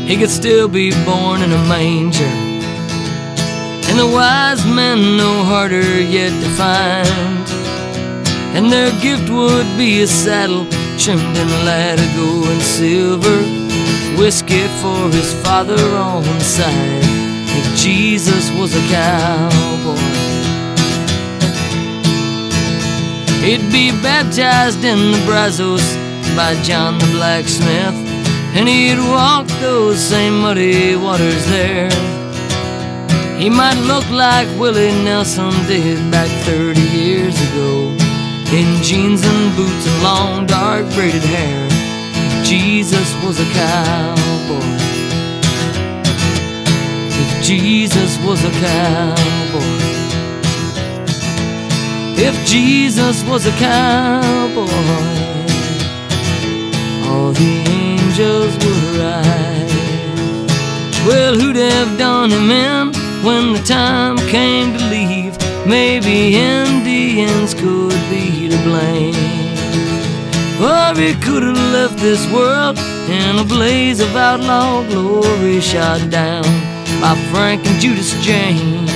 he could still be born in a manger. And the wise men no harder yet to find, and their gift would be a saddle trimmed in latigo and silver, whiskey for his father on the side, if Jesus was a cowboy. He'd be baptized in the Brazos by John the blacksmith, and he'd walk those same muddy waters there. He might look like Willie Nelson did back 30 years ago, in jeans and boots and long dark braided hair, if Jesus was a cowboy. If Jesus was a cowboy. If Jesus was a cowboy, all the angels would ride. Well, who'd have done him in when the time came to leave? Maybe Indians could be to blame, or he could have left this world in a blaze of outlaw glory, shot down by Frank and Judas James.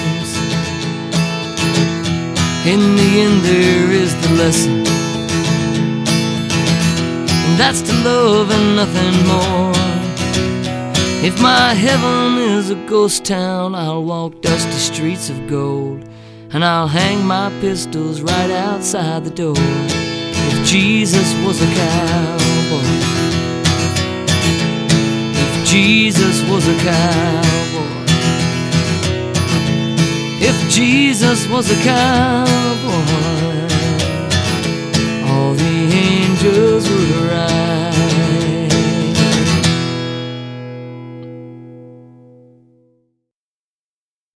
In the end there is the lesson, and that's to love and nothing more. If my heaven is a ghost town, I'll walk dusty streets of gold, and I'll hang my pistols right outside the door, if Jesus was a cowboy. If Jesus was a cowboy. If Jesus was a cowboy, all the angels would ride.